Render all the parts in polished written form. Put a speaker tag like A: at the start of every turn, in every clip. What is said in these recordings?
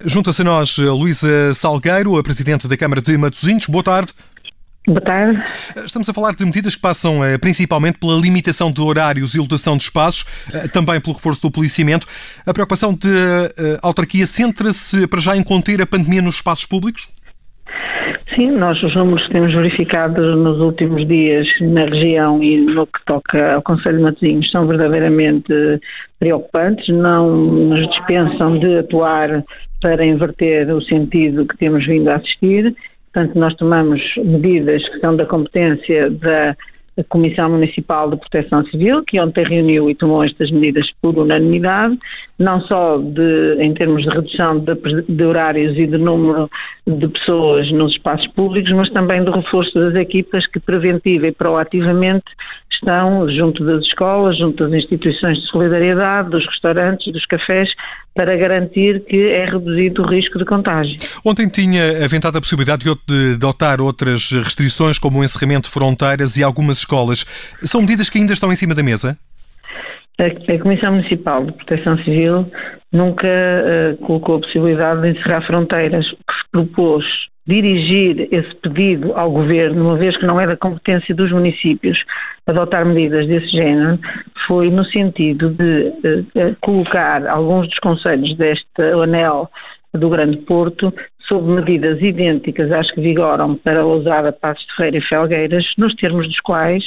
A: Junta-se a nós Luísa Salgueiro, a Presidente da Câmara de Matosinhos. Boa tarde.
B: Boa tarde.
A: Estamos a falar de medidas que passam principalmente pela limitação de horários e lotação de espaços, também pelo reforço do policiamento. A preocupação da autarquia centra-se para já em conter a pandemia nos espaços públicos?
B: Sim, nós os números que temos verificados nos últimos dias na região e no que toca ao Concelho de Matosinhos são verdadeiramente preocupantes, não nos dispensam de atuar para inverter o sentido que temos vindo a assistir. Portanto, nós tomamos medidas que são da competência da Comissão Municipal de Proteção Civil, que ontem reuniu e tomou estas medidas por unanimidade, não só em termos de redução de horários e de número de pessoas nos espaços públicos, mas também do reforço das equipas que preventiva e proativamente estão junto das escolas, junto das instituições de solidariedade, dos restaurantes, dos cafés, para garantir que é reduzido o risco de contágio.
A: Ontem tinha aventado a possibilidade de adotar outras restrições, como o encerramento de fronteiras e algumas escolas. São medidas que ainda estão em cima da mesa?
B: A Comissão Municipal de Proteção Civil nunca colocou a possibilidade de encerrar fronteiras. O que se propôs dirigir esse pedido ao Governo, uma vez que não é da competência dos municípios adotar medidas desse género, foi no sentido de colocar alguns dos concelhos deste anel do Grande Porto sob medidas idênticas às que vigoram para Lousada, Passos de Ferreira e Felgueiras, nos termos dos quais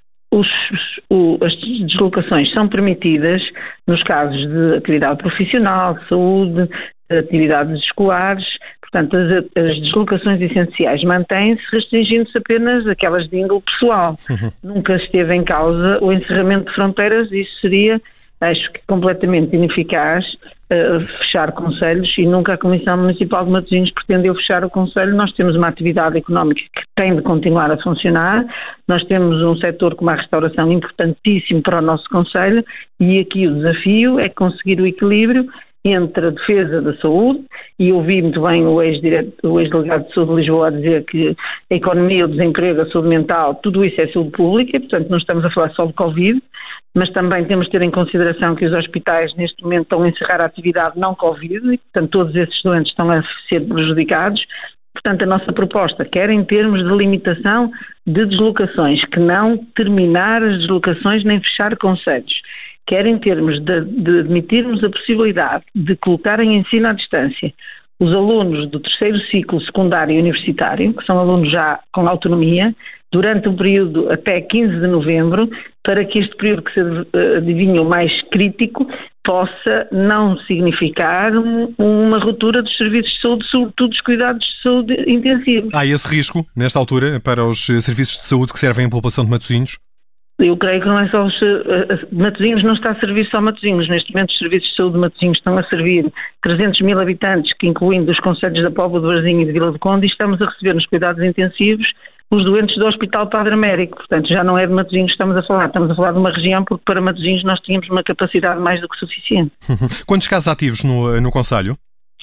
B: as deslocações são permitidas nos casos de atividade profissional, de saúde, de atividades escolares. Portanto, as deslocações essenciais mantêm-se, restringindo-se apenas aquelas de índole pessoal. Nunca esteve em causa o encerramento de fronteiras. Isso seria, acho que, completamente ineficaz, fechar concelhos, e nunca a Comissão Municipal de Matosinhos pretendeu fechar o concelho. Nós temos uma atividade económica que tem de continuar a funcionar, nós temos um setor como a restauração importantíssimo para o nosso concelho, e aqui o desafio é conseguir o equilíbrio entre a defesa da saúde, e ouvi muito bem o ex-delegado de saúde de Lisboa a dizer que a economia, o desemprego, a saúde mental, tudo isso é saúde pública, portanto não estamos a falar só de Covid, mas também temos de ter em consideração que os hospitais neste momento estão a encerrar a atividade não Covid, e portanto todos esses doentes estão a ser prejudicados. Portanto, a nossa proposta, quer em termos de limitação de deslocações, que não terminar as deslocações nem fechar concelhos, quer em termos de admitirmos a possibilidade de colocar em ensino à distância os alunos do terceiro ciclo secundário e universitário, que são alunos já com autonomia, durante um período até 15 de novembro, para que este período que se adivinha o mais crítico possa não significar uma ruptura dos serviços de saúde, sobretudo dos cuidados de saúde intensivos.
A: Há esse risco, nesta altura, para os serviços de saúde que servem à população de Matosinhos?
B: Eu creio que não é só Matosinhos não está a servir só Matosinhos. Neste momento os serviços de saúde de Matosinhos estão a servir 300 mil habitantes, que incluindo os concelhos da Póvoa de Varzim e de Vila do Conde, e estamos a receber nos cuidados intensivos os doentes do Hospital Padre Américo. Portanto, já não é de Matosinhos que estamos a falar de uma região, porque para Matosinhos nós tínhamos uma capacidade mais do que suficiente.
A: Quantos casos ativos no concelho?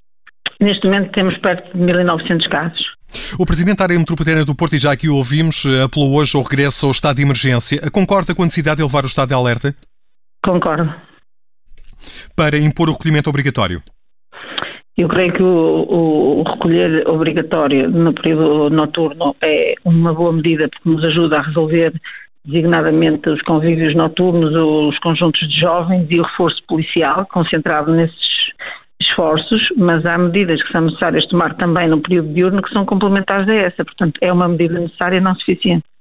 B: Neste momento temos perto de 1.900 casos.
A: O Presidente da Área Metropolitana do Porto, e já aqui o ouvimos, apelou hoje ao regresso ao estado de emergência. Concorda com a necessidade de elevar o estado de alerta?
B: Concordo.
A: Para impor o recolhimento obrigatório?
B: Eu creio que o recolher obrigatório no período noturno é uma boa medida, porque nos ajuda a resolver designadamente os convívios noturnos, os conjuntos de jovens e o reforço policial concentrado nesses esforços, mas há medidas que são necessárias tomar também no período diurno que são complementares a essa. Portanto, é uma medida necessária e não suficiente.